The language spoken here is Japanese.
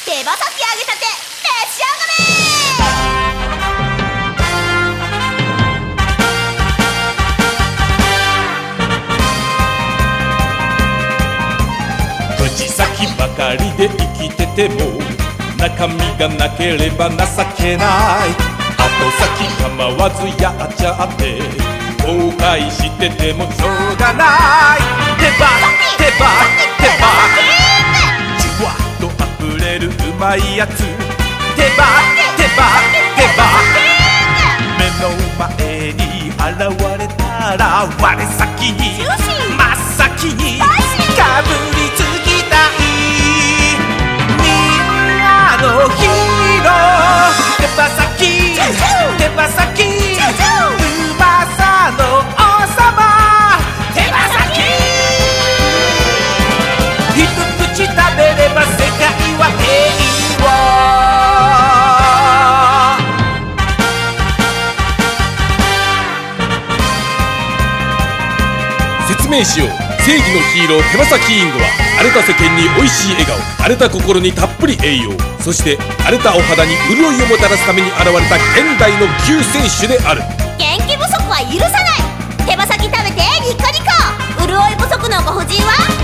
手羽先揚げたて召し上がれ。 口先ばかりで生きてても中身がなければ情けない。後先構わずやっちゃって後悔しててもしょうがない。手羽じわっとあふれるうまいやつ。手羽目の前に現れたら我先に真っ先にかぶりつきたい。みんなのヒーロー手羽先うまさの王様手羽先。一口食べれば世界は平和。説明しよう。正義のヒーロー手羽先インドは荒れた世間に美味しい笑顔、荒れた心にたっぷり栄養、そして荒れたお肌に潤いをもたらすために現れた現代の救世主である。 元気不足は許さない。手羽先食べてニコニコ。潤い不足のご婦人は